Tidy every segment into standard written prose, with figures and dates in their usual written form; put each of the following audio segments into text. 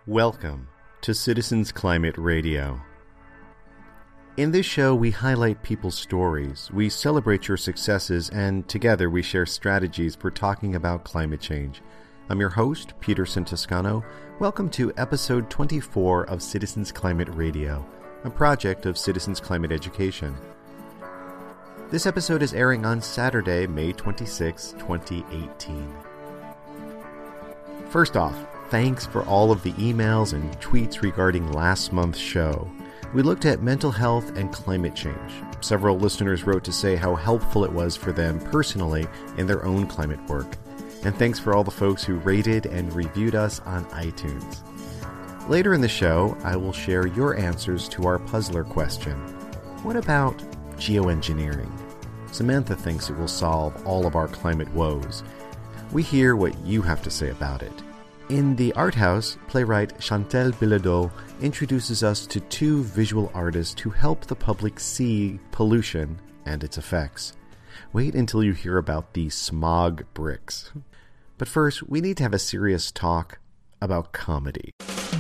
Welcome to Citizens Climate Radio. In this show, we highlight people's stories, we celebrate your successes, and together we share strategies for talking about climate change. I'm your host, Peterson Toscano. Welcome to episode 24 of Citizens Climate Radio, a project of Citizens Climate Education. This episode is airing on Saturday, May 26, 2018. First off, thanks for all of the emails and tweets regarding last month's show. We looked at mental health and climate change. Several listeners wrote to say how helpful it was for them personally in their own climate work. And thanks for all the folks who rated and reviewed us on iTunes. Later in the show, I will share your answers to our puzzler question. What about geoengineering? Samantha thinks it will solve all of our climate woes. We hear what you have to say about it. In the Art House, playwright Chantal Bilodeau introduces us to two visual artists who help the public see pollution and its effects. Wait until you hear about the smog bricks. But first, we need to have a serious talk about comedy.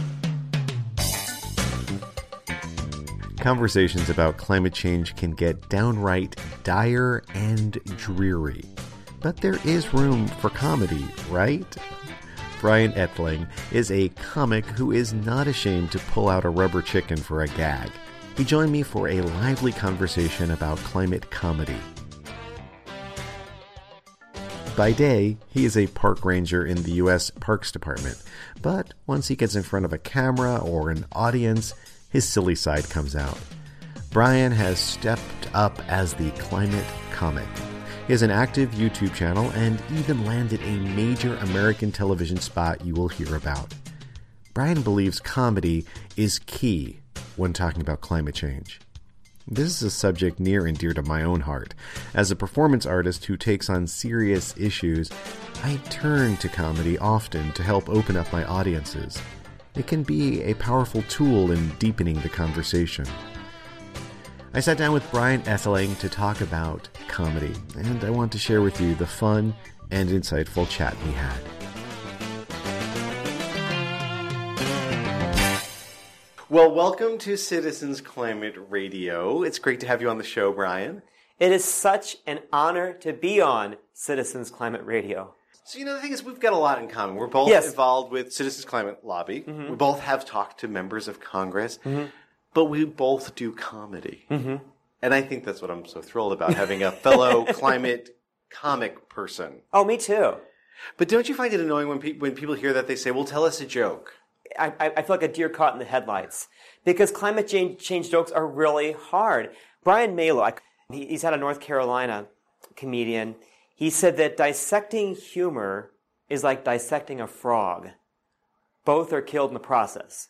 Conversations about climate change can get downright dire and dreary. But there is room for comedy, right? Brian Ettling is a comic who is not ashamed to pull out a rubber chicken for a gag. He joined me for a lively conversation about climate comedy. By day, he is a park ranger in the U.S. Parks Department, but once he gets in front of a camera or an audience, his silly side comes out. Brian has stepped up as the climate comic. He has an active YouTube channel and even landed a major American television spot you will hear about. Brian believes comedy is key when talking about climate change. This is a subject near and dear to my own heart. As a performance artist who takes on serious issues, I turn to comedy often to help open up my audiences. It can be a powerful tool in deepening the conversation. I sat down with Brian Ettling to talk about comedy, and I want to share with you the fun and insightful chat we had. Well, welcome to Citizens Climate Radio. It's great to have you on the show, Brian. It is such an honor to be on Citizens Climate Radio. So, the thing is, we've got a lot in common. We're both involved with Citizens Climate Lobby. Mm-hmm. We both have talked to members of Congress. Mm-hmm. But we both do comedy. Mm-hmm. And I think that's what I'm so thrilled about, having a fellow climate comic person. Oh, me too. But don't you find it annoying when people hear that, they say, well, tell us a joke? I feel like a deer caught in the headlights. Because climate change jokes are really hard. Brian Malow, he's out of North Carolina, comedian. He said that dissecting humor is like dissecting a frog. Both are killed in the process.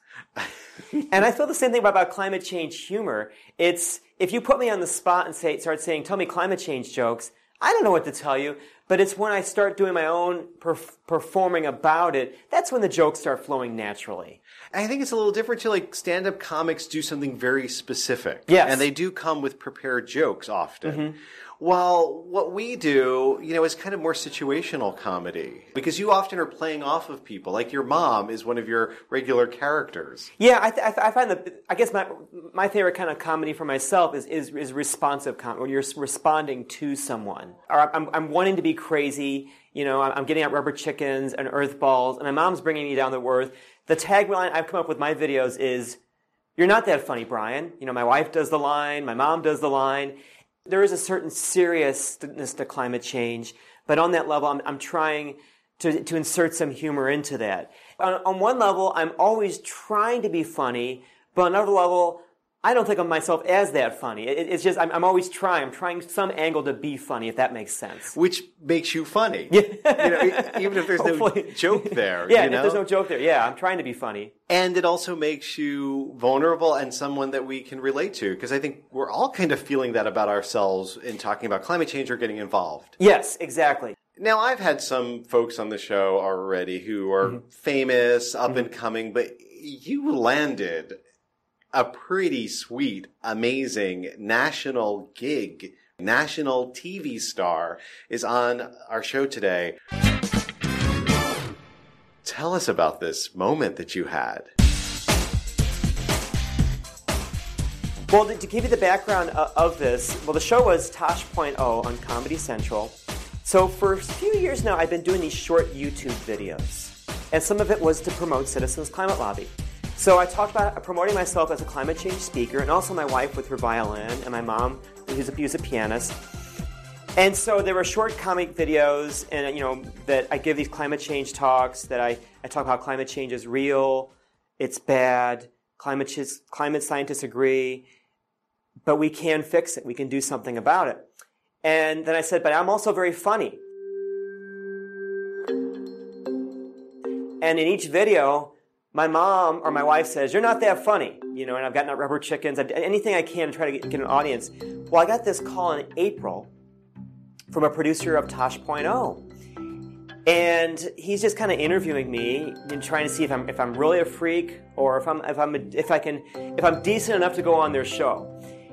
And I feel the same thing about climate change humor. It's, if you put me on the spot and start saying, tell me climate change jokes, I don't know what to tell you. But it's when I start doing my own performing about it, that's when the jokes start flowing naturally. I think it's a little different too. Like, stand-up comics do something very specific. Yes. And they do come with prepared jokes often. Mm-hmm. While what we do, is kind of more situational comedy. Because you often are playing off of people. Like, your mom is one of your regular characters. Yeah, I find that, I guess my favorite kind of comedy for myself is responsive comedy, when you're responding to someone. Or I'm wanting to be crazy, I'm getting out rubber chickens and earth balls, and my mom's bringing me down to earth. The tagline I've come up with my videos is, "You're not that funny, Brian." My wife does the line, my mom does the line. There is a certain seriousness to climate change, but on that level, I'm trying to insert some humor into that. On one level, I'm always trying to be funny, but on another level, I don't think of myself as that funny. It's just, I'm always trying. I'm trying some angle to be funny, if that makes sense. Which makes you funny. Yeah. Even if there's no joke there. Yeah, if there's no joke there. Yeah, I'm trying to be funny. And it also makes you vulnerable and someone that we can relate to. Because I think we're all kind of feeling that about ourselves in talking about climate change or getting involved. Yes, exactly. Now, I've had some folks on the show already who are famous, up and coming, but you landed a pretty sweet, amazing national gig. National TV star is on our show today. Tell us about this moment that you had. Well, to give you the background of this, well, the show was Tosh.0 on Comedy Central. So for a few years now, I've been doing these short YouTube videos. And some of it was to promote Citizens Climate Lobby. So I talked about promoting myself as a climate change speaker, and also my wife with her violin, and my mom, who's a pianist. And so there were short comic videos, and that I give these climate change talks, that I talk about how climate change is real, it's bad, climate scientists agree, but we can fix it. We can do something about it. And then I said, but I'm also very funny. And in each video, my mom or my wife says, you're not that funny. And I've gotten out rubber chickens, anything I can to try to get an audience. Well, I got this call in April from a producer of Tosh.0. And he's just kind of interviewing me and trying to see if I'm really a freak, or if I'm decent enough to go on their show.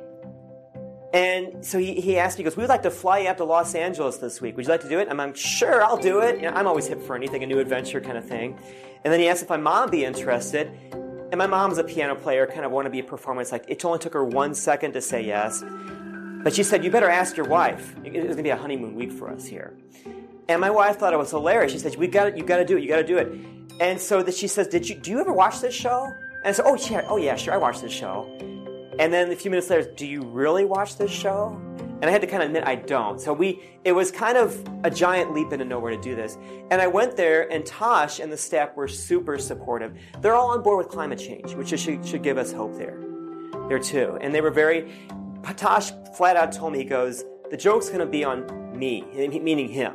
And so he asked me, he goes, we'd like to fly you out to Los Angeles this week. Would you like to do it? I'm like, sure, I'll do it. I'm always hip for anything, a new adventure kind of thing. And then he asked if my mom would be interested. And my mom's a piano player, kind of wanted to be a performer. It's like, it only took her 1 second to say yes. But she said, you better ask your wife. It was going to be a honeymoon week for us here. And my wife thought it was hilarious. She said, you got to do it. And so she says, do you ever watch this show? And I said, oh yeah, sure, I watched this show. And then a few minutes later, do you really watch this show? And I had to kind of admit I don't. So it was kind of a giant leap into nowhere to do this. And I went there, and Tosh and the staff were super supportive. They're all on board with climate change, which should give us hope there too. And they were Tosh flat out told me, he goes, the joke's going to be on me, meaning him.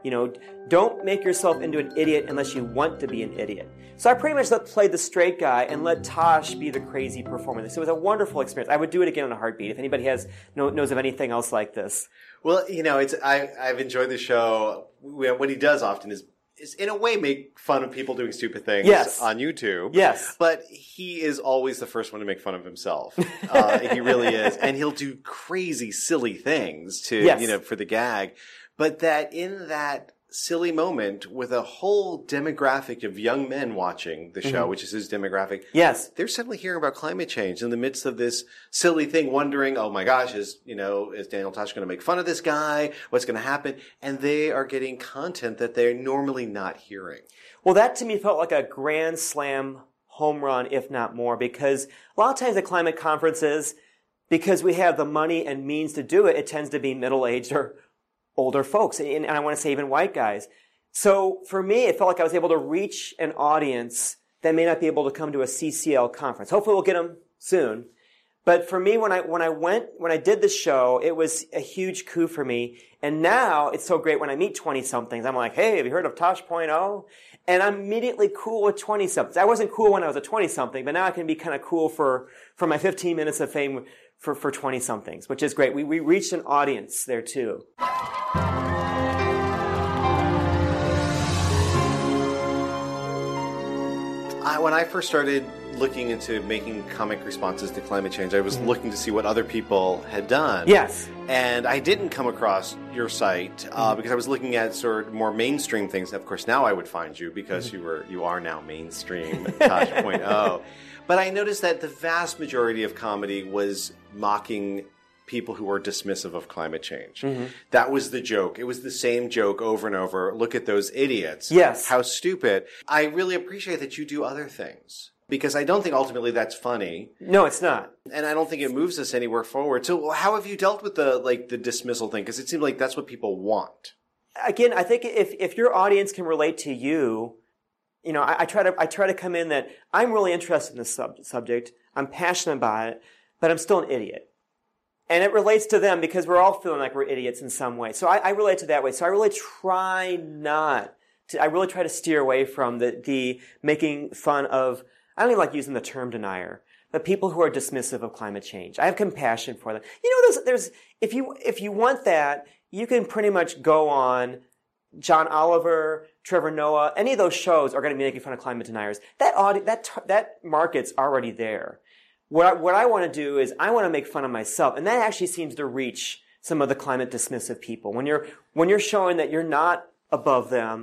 Don't make yourself into an idiot unless you want to be an idiot. So I pretty much played the straight guy and let Tosh be the crazy performer. So it was a wonderful experience. I would do it again in a heartbeat if anybody knows of anything else like this. Well, I've enjoyed the show. What he does often is in a way make fun of people doing stupid things on YouTube. Yes. But he is always the first one to make fun of himself. He really is. And he'll do crazy, silly things for the gag. But that in that silly moment with a whole demographic of young men watching the show, which is his demographic. Yes. They're suddenly hearing about climate change in the midst of this silly thing, wondering, oh my gosh, is Daniel Tosh going to make fun of this guy? What's going to happen? And they are getting content that they're normally not hearing. Well, that to me felt like a grand slam home run, if not more, because a lot of times at climate conferences, because we have the money and means to do it, it tends to be middle-aged or older folks, and I want to say even white guys. So for me, it felt like I was able to reach an audience that may not be able to come to a CCL conference. Hopefully we'll get them soon. But for me, when I did this show, it was a huge coup for me. And now it's so great when I meet 20-somethings. I'm like, hey, have you heard of Tosh.0? And I'm immediately cool with 20-somethings. I wasn't cool when I was a 20-something, but now I can be kind of cool for my 15 minutes of fame for 20-somethings, which is great. We reached an audience there too. When I first started looking into making comic responses to climate change, I was looking to see what other people had done. Yes. And I didn't come across your site because I was looking at sort of more mainstream things. Of course, now I would find you because you are now mainstream, Tosh.0. But I noticed that the vast majority of comedy was mocking people who were dismissive of climate change. That was the joke. It was the same joke over and over. Look at those idiots. Yes. How stupid. I really appreciate that you do other things because I don't think ultimately that's funny. No, it's not. And I don't think it moves us anywhere forward. So how have you dealt with the dismissal thing? Because it seems like that's what people want. Again, I think if your audience can relate to you, I try to come in that I'm really interested in this subject. I'm passionate about it, but I'm still an idiot. And it relates to them because we're all feeling like we're idiots in some way. So I relate to that way. So I really try to steer away from the making fun of, I don't even like using the term denier, but people who are dismissive of climate change. I have compassion for them. There's if you want that, you can pretty much go on John Oliver, Trevor Noah, any of those shows are going to be making fun of climate deniers. That market's already there. What I want to do is I want to make fun of myself, and that actually seems to reach some of the climate dismissive people. When you're showing that you're not above them,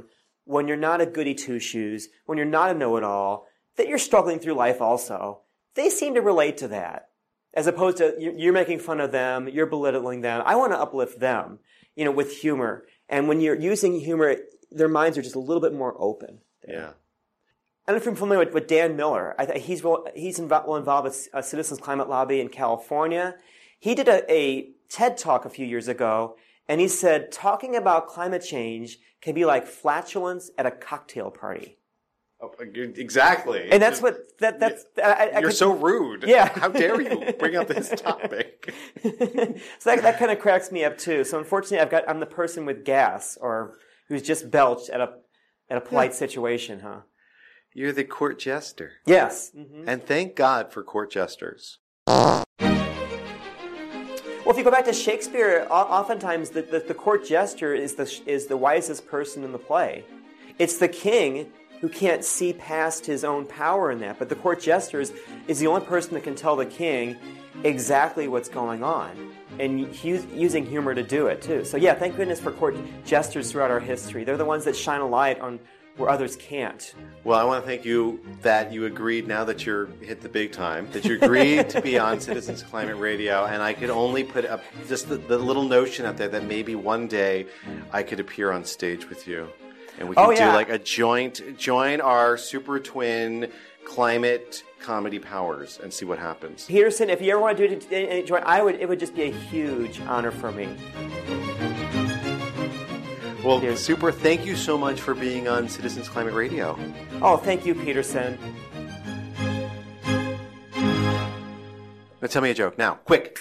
when you're not a goody two-shoes, when you're not a know-it-all, that you're struggling through life also. They seem to relate to that. As opposed to you're making fun of them, you're belittling them. I want to uplift them, with humor. And when you're using humor, their minds are just a little bit more open. Yeah. I don't know if you're familiar with Dan Miller. He's involved with Citizens Climate Lobby in California. He did a TED Talk a few years ago, and he said talking about climate change can be like flatulence at a cocktail party. Oh, exactly. And that's what you're so rude. Yeah. How dare you bring up this topic? So that kind of cracks me up too. So unfortunately, I'm the person with gas or who's just belched at a polite situation, huh? You're the court jester. Yes. Mm-hmm. And thank God for court jesters. Well, if you go back to Shakespeare, oftentimes the court jester is the wisest person in the play. It's the king who can't see past his own power in that. But the court jester is the only person that can tell the king exactly what's going on. And he's using humor to do it, too. So yeah, thank goodness for court jesters throughout our history. They're the ones that shine a light on where others can't. Well, I want to thank you that you agreed, now that you're hit the big time, that you agreed to be on Citizens Climate Radio. And I could only put up just the little notion out there that maybe one day I could appear on stage with you. And we can do like a join our super twin climate comedy powers and see what happens. Peterson, if you ever want to do it, it would just be a huge honor for me. Well, super, thank you so much for being on Citizens Climate Radio. Oh, thank you, Peterson. Now tell me a joke, now, quick.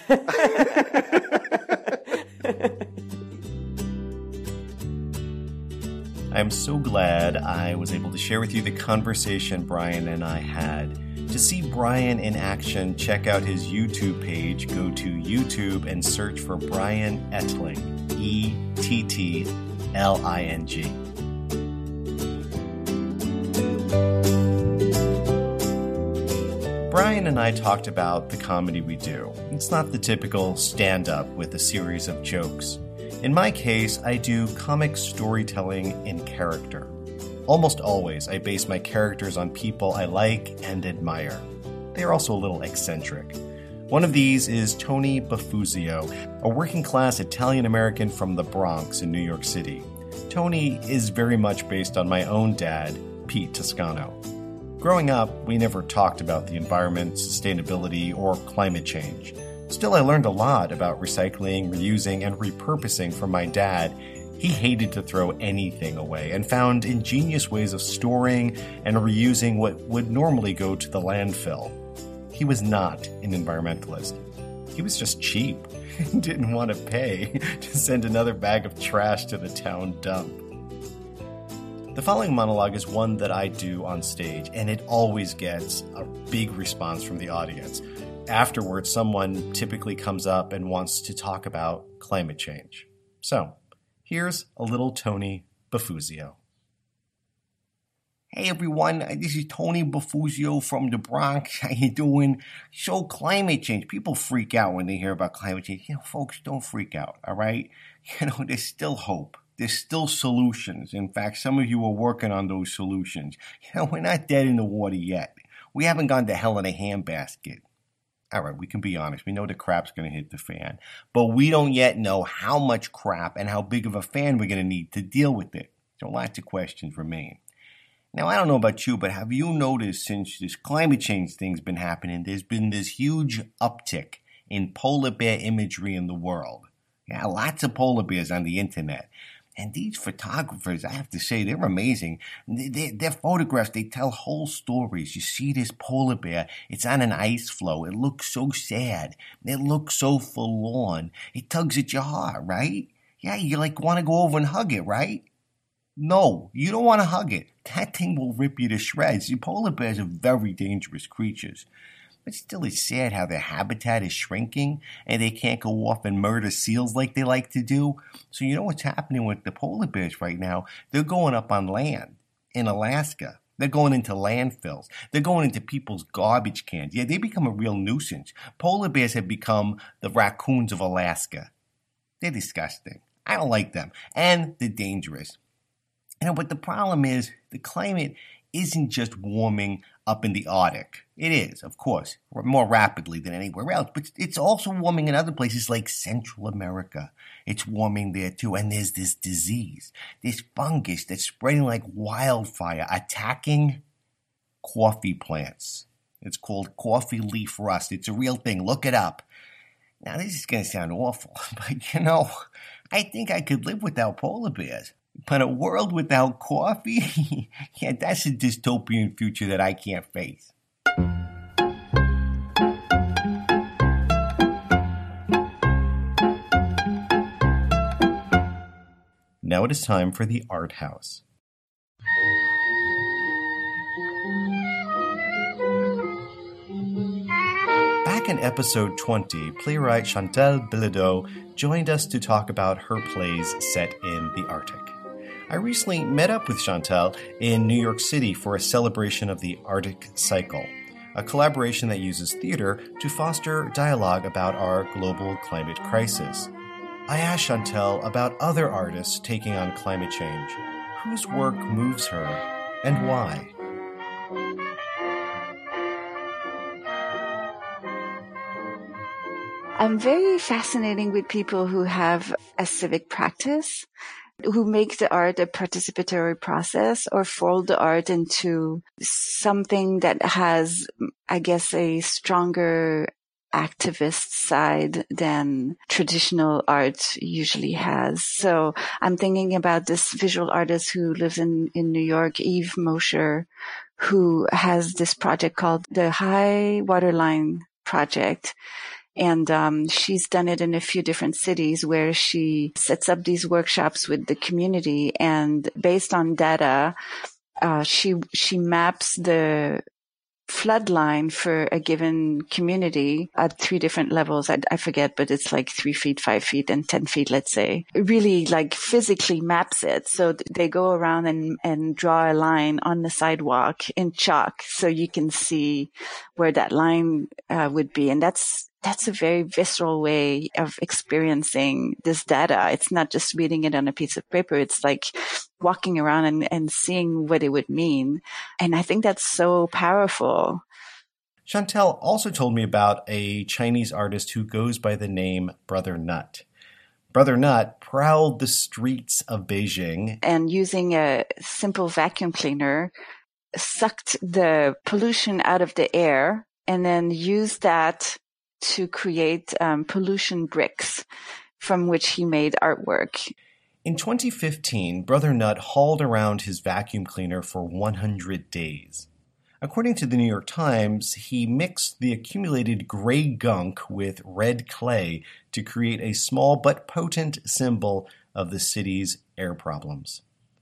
I'm so glad I was able to share with you the conversation Brian and I had. To see Brian in action, check out his YouTube page. Go to YouTube and search for Brian Ettling, Ettling. Brian and I talked about the comedy we do. It's not the typical stand-up with a series of jokes. In my case, I do comic storytelling in character. Almost always, I base my characters on people I like and admire. They are also a little eccentric. One of these is Tony Bafuzio, a working-class Italian-American from the Bronx in New York City. Tony is very much based on my own dad, Pete Toscano. Growing up, we never talked about the environment, sustainability, or climate change. Still, I learned a lot about recycling, reusing, and repurposing from my dad. He hated to throw anything away and found ingenious ways of storing and reusing what would normally go to the landfill. He was not an environmentalist. He was just cheap and didn't want to pay to send another bag of trash to the town dump. The following monologue is one that I do on stage, and it always gets a big response from the audience. Afterwards, someone typically comes up and wants to talk about climate change. So, here's a little Tony Bafuzio. Hey everyone, this is Tony Bafuzio from the Bronx. How you doing? So climate change, people freak out when they hear about climate change. Folks, don't freak out, all right? There's still hope. There's still solutions. In fact, some of you are working on those solutions. We're not dead in the water yet. We haven't gone to hell in a handbasket. All right, we can be honest. We know the crap's going to hit the fan. But we don't yet know how much crap and how big of a fan we're going to need to deal with it. So lots of questions remain. Now, I don't know about you, but have you noticed since this climate change thing's been happening, there's been this huge uptick in polar bear imagery in the world? Yeah, lots of polar bears on the internet. And these photographers, I have to say, they're amazing. Their photographs, they tell whole stories. You see this polar bear, it's on an ice floe. It looks so sad. It looks so forlorn. It tugs at your heart, right? Yeah, you want to go over and hug it, right? No, you don't want to hug it. That thing will rip you to shreds. The polar bears are very dangerous creatures. But still, it's sad how their habitat is shrinking and they can't go off and murder seals like they like to do. So you know what's happening with the polar bears right now? They're going up on land in Alaska. They're going into landfills. They're going into people's garbage cans. Yeah, they become a real nuisance. Polar bears have become the raccoons of Alaska. They're disgusting. I don't like them. And they're dangerous. But the problem is the climate isn't just warming up in the Arctic. It is, of course, more rapidly than anywhere else, but it's also warming in other places like Central America. It's warming there too, and there's this disease, this fungus that's spreading like wildfire, attacking coffee plants. It's called coffee leaf rust. It's a real thing. Look it up. Now, this is going to sound awful, but I think I could live without polar bears. But a world without coffee? Yeah, that's a dystopian future that I can't face. Now it is time for the Art House. Back in episode 20, playwright Chantal Bilodeau joined us to talk about her plays set in the Arctic. I recently met up with Chantal in New York City for a celebration of the Arctic Cycle, a collaboration that uses theater to foster dialogue about our global climate crisis. I asked Chantal about other artists taking on climate change, whose work moves her, and why. I'm very fascinated with people who have a civic practice, who make the art a participatory process or fold the art into something that has, I guess, a stronger activist side than traditional art usually has. So I'm thinking about this visual artist who lives in New York, Eve Mosher, who has this project called the High Waterline Project. And she's done it in a few different cities where she sets up these workshops with the community, and based on data, she maps the flood line for a given community at 3 different levels. I forget, but it's like 3 feet, 5 feet, and 10 feet, let's say. It really like physically maps it. So they go around and draw a line on the sidewalk in chalk so you can see where that line would be. And that's a very visceral way of experiencing this data. It's not just reading it on a piece of paper. It's like walking around and seeing what it would mean. And I think that's so powerful. Chantal also told me about a Chinese artist who goes by the name Brother Nut. Brother Nut prowled the streets of Beijing. And using a simple vacuum cleaner, sucked the pollution out of the air and then used that to create pollution bricks from which he made artwork. In 2015, Brother Nut hauled around his vacuum cleaner for 100 days. According to the New York Times, he mixed the accumulated gray gunk with red clay to create a small but potent symbol of the city's air problems.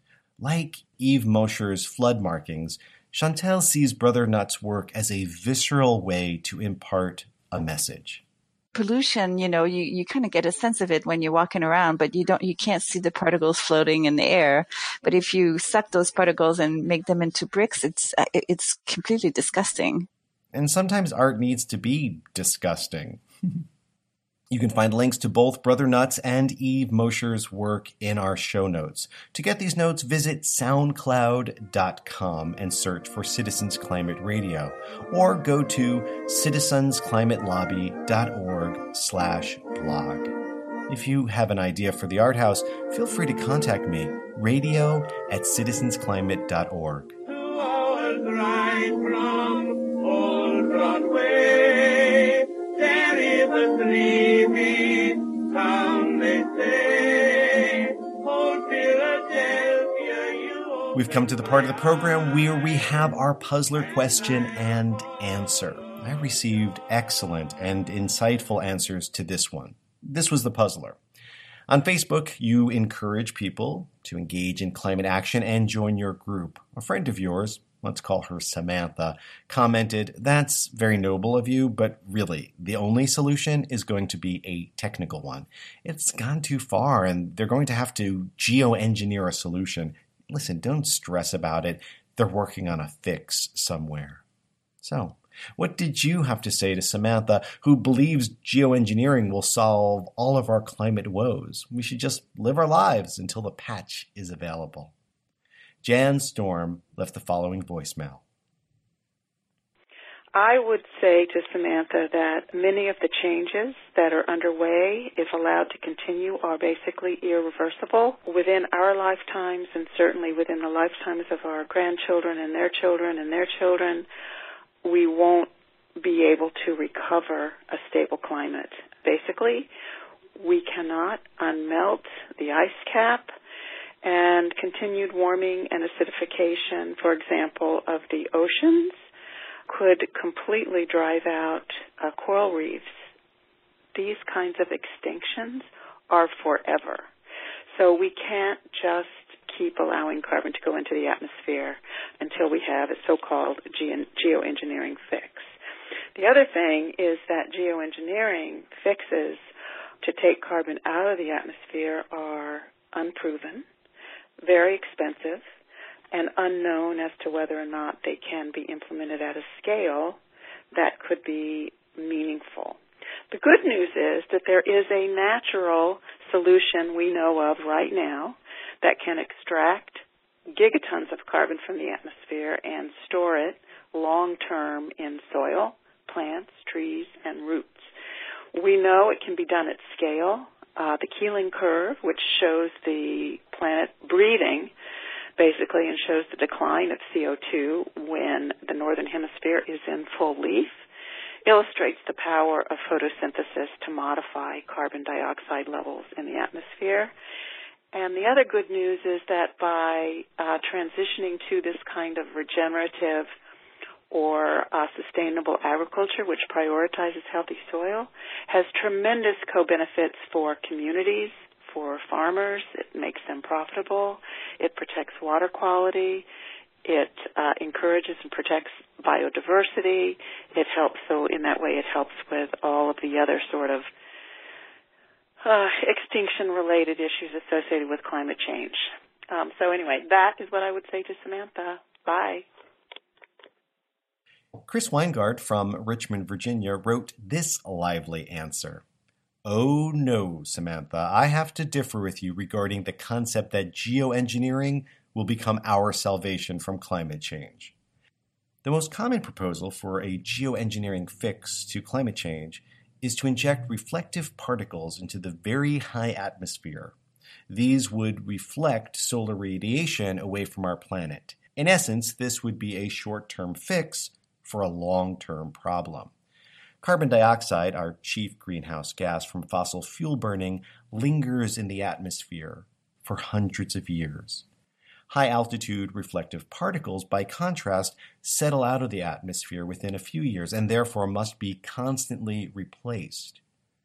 Like Eve Mosher's flood markings, Chantal sees Brother Nut's work as a visceral way to impart a message. Pollution, you kind of get a sense of it when you're walking around, but you can't see the particles floating in the air. But if you suck those particles and make them into bricks, it's completely disgusting. And sometimes art needs to be disgusting. You can find links to both Brother Nut's and Eve Mosher's work in our show notes. To get these notes, visit soundcloud.com and search for Citizens Climate Radio, or go to citizensclimatelobby.org/blog. If you have an idea for the Art House, feel free to contact me, radio@citizensclimate.org. Right from Old Broadway, there is a dreamy town, they say, old Philadelphia. We've come to the part of the program where we have our puzzler question and answer. I received excellent and insightful answers to this one. This was the puzzler. On Facebook, you encourage people to engage in climate action and join your group. A friend of yours, let's call her Samantha, commented, "That's very noble of you, but really, the only solution is going to be a technical one. It's gone too far, and they're going to have to geoengineer a solution. Listen, don't stress about it. They're working on a fix somewhere." So, what did you have to say to Samantha, who believes geoengineering will solve all of our climate woes? We should just live our lives until the patch is available. Jan Storm left the following voicemail. I would say to Samantha that many of the changes that are underway, if allowed to continue, are basically irreversible within our lifetimes and certainly within the lifetimes of our grandchildren and their children and their children. We won't be able to recover a stable climate. Basically, we cannot unmelt the ice cap, and continued warming and acidification, for example, of the oceans, could completely drive out coral reefs. These kinds of extinctions are forever. So we can't just keep allowing carbon to go into the atmosphere until we have a so-called geoengineering fix. The other thing is that geoengineering fixes to take carbon out of the atmosphere are unproven, very expensive, and unknown as to whether or not they can be implemented at a scale that could be meaningful. The good news is that there is a natural solution we know of right now that can extract gigatons of carbon from the atmosphere and store it long-term in soil, plants, trees, and roots. We know it can be done at scale. The Keeling curve, which shows the planet breathing, basically, and shows the decline of CO2 when the northern hemisphere is in full leaf, illustrates the power of photosynthesis to modify carbon dioxide levels in the atmosphere. And the other good news is that by transitioning to this kind of regenerative or sustainable agriculture, which prioritizes healthy soil, has tremendous co-benefits for communities, for farmers. It makes them profitable. It protects water quality. It encourages and protects biodiversity. It helps, so in that way it helps with all of the other sort of extinction-related issues associated with climate change. So anyway, that is what I would say to Samantha. Bye. Chris Weingart from Richmond, Virginia, wrote this lively answer. Oh no, Samantha, I have to differ with you regarding the concept that geoengineering will become our salvation from climate change. The most common proposal for a geoengineering fix to climate change is to inject reflective particles into the very high atmosphere. These would reflect solar radiation away from our planet. In essence, this would be a short-term fix for a long-term problem. Carbon dioxide, our chief greenhouse gas from fossil fuel burning, lingers in the atmosphere for hundreds of years. High-altitude reflective particles, by contrast, settle out of the atmosphere within a few years and therefore must be constantly replaced.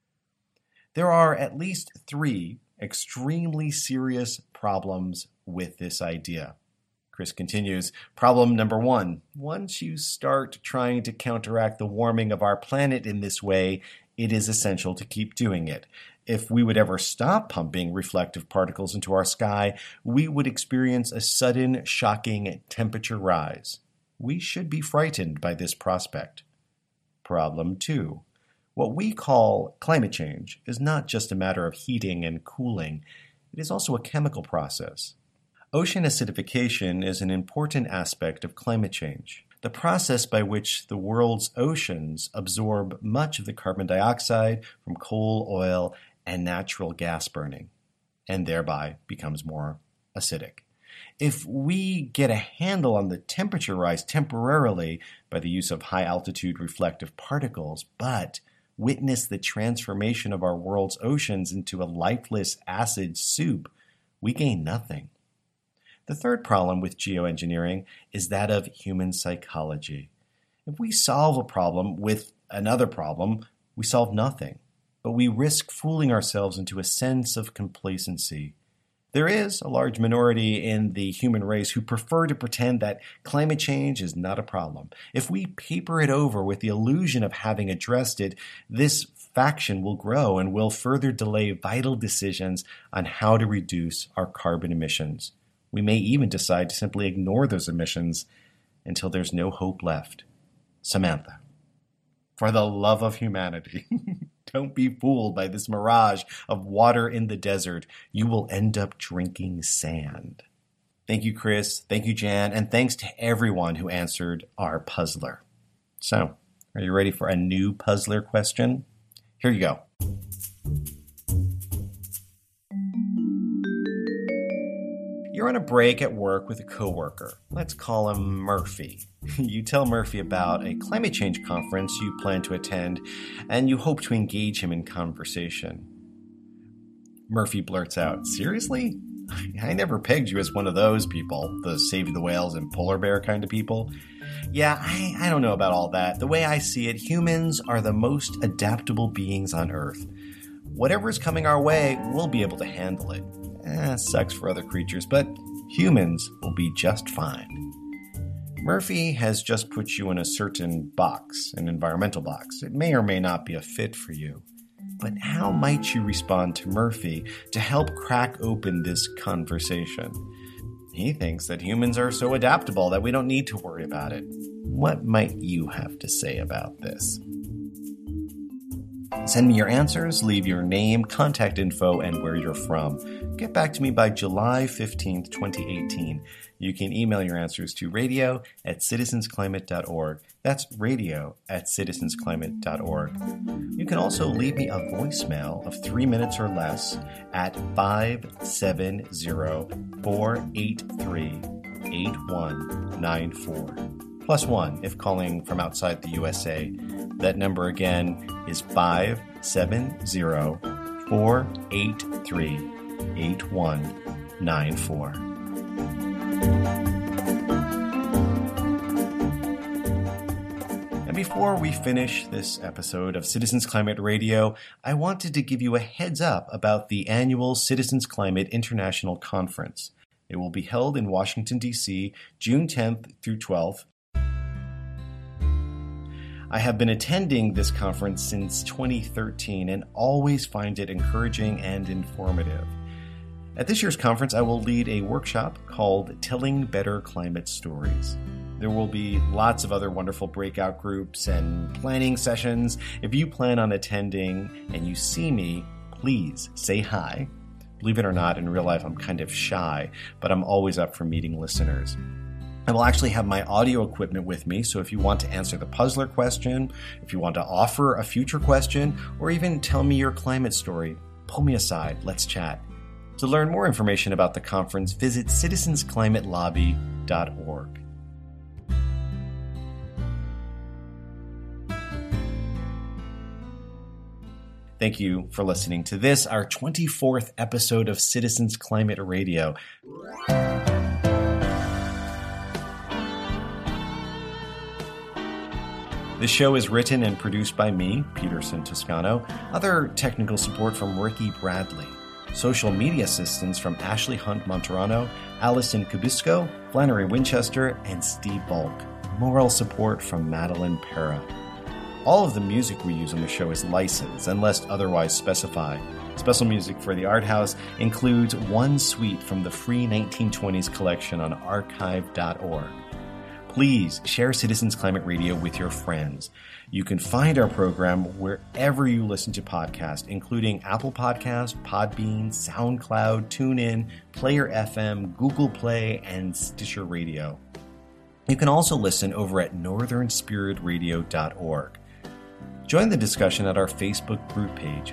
There are at least 3 extremely serious problems with this idea. Chris continues, problem number 1, once you start trying to counteract the warming of our planet in this way, it is essential to keep doing it. If we would ever stop pumping reflective particles into our sky, we would experience a sudden, shocking temperature rise. We should be frightened by this prospect. Problem 2, what we call climate change is not just a matter of heating and cooling. It is also a chemical process. Ocean acidification is an important aspect of climate change, the process by which the world's oceans absorb much of the carbon dioxide from coal, oil, and natural gas burning, and thereby becomes more acidic. If we get a handle on the temperature rise temporarily by the use of high-altitude reflective particles, but witness the transformation of our world's oceans into a lifeless acid soup, we gain nothing. The third problem with geoengineering is that of human psychology. If we solve a problem with another problem, we solve nothing, but we risk fooling ourselves into a sense of complacency. There is a large minority in the human race who prefer to pretend that climate change is not a problem. If we paper it over with the illusion of having addressed it, this faction will grow and will further delay vital decisions on how to reduce our carbon emissions. We may even decide to simply ignore those emissions until there's no hope left. Samantha, for the love of humanity, don't be fooled by this mirage of water in the desert. You will end up drinking sand. Thank you, Chris. Thank you, Jan. And thanks to everyone who answered our puzzler. So, are you ready for a new puzzler question? Here you go. You're on a break at work with a coworker. Let's call him Murphy. You tell Murphy about a climate change conference you plan to attend, and you hope to engage him in conversation. Murphy blurts out, "Seriously? I never pegged you as one of those people, the save the whales and polar bear kind of people. Yeah, I don't know about all that. The way I see it, humans are the most adaptable beings on Earth. Whatever's coming our way, we'll be able to handle it. Sucks for other creatures, but humans will be just fine." Murphy has just put you in a certain box, an environmental box. It may or may not be a fit for you. But how might you respond to Murphy to help crack open this conversation? He thinks that humans are so adaptable that we don't need to worry about it. What might you have to say about this? Send me your answers, leave your name, contact info, and where you're from. Get back to me by July 15th, 2018. You can email your answers to radio@citizensclimate.org. That's radio@citizensclimate.org. You can also leave me a voicemail of 3 minutes or less at 570-483-8194. +1 if calling from outside the USA. That number again is 570-483-8194. And before we finish this episode of Citizens Climate Radio, I wanted to give you a heads up about the annual Citizens Climate International Conference. It will be held in Washington, D.C., June 10th through 12th. I have been attending this conference since 2013 and always find it encouraging and informative. At this year's conference, I will lead a workshop called Telling Better Climate Stories. There will be lots of other wonderful breakout groups and planning sessions. If you plan on attending and you see me, please say hi. Believe it or not, in real life, I'm kind of shy, but I'm always up for meeting listeners. I will actually have my audio equipment with me, so if you want to answer the puzzler question, if you want to offer a future question, or even tell me your climate story, pull me aside, let's chat. To learn more information about the conference, visit citizensclimatelobby.org. Thank you for listening to this, our 24th episode of Citizens Climate Radio. This show is written and produced by me, Peterson Toscano. Other technical support from Ricky Bradley. Social media assistance from Ashley Hunt Monterano, Allison Kubisco, Flannery Winchester, and Steve Bulk. Moral support from Madeline Para. All of the music we use on the show is licensed, unless otherwise specified. Special music for the Art House includes one suite from the free 1920s collection on archive.org. Please share Citizens Climate Radio with your friends. You can find our program wherever you listen to podcasts, including Apple Podcasts, Podbean, SoundCloud, TuneIn, Player FM, Google Play, and Stitcher Radio. You can also listen over at northernspiritradio.org. Join the discussion at our Facebook group page,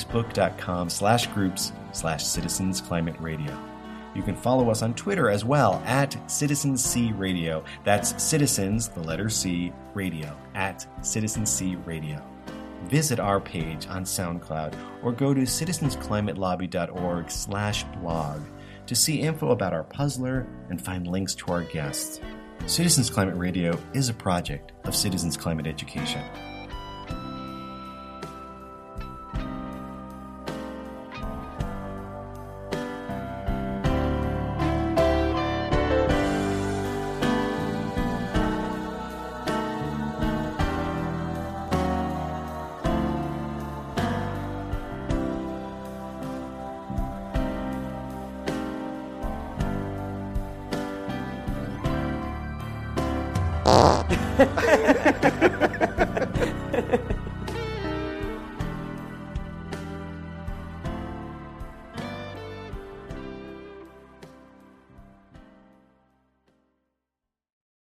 facebook.com/groups/Citizens Climate Radio. You can follow us on Twitter as well at Citizens C Radio. That's Citizens, the letter C, Radio, at Citizens C Radio. Visit our page on SoundCloud or go to citizensclimatelobby.org/blog to see info about our puzzler and find links to our guests. Citizens Climate Radio is a project of Citizens Climate Education.